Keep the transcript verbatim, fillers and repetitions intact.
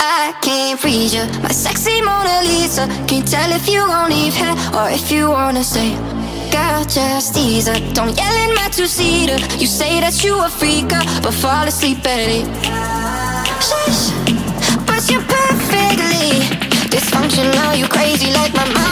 I can't freeze you, my sexy Mona Lisa. Can't tell if you gon' leave here or if you wanna stay. Girl, just ease up, don't yell in my two-seater. You say that you a freaker, but fall asleep at it. Shush, but you're perfectly dysfunctional. You crazy like my mind.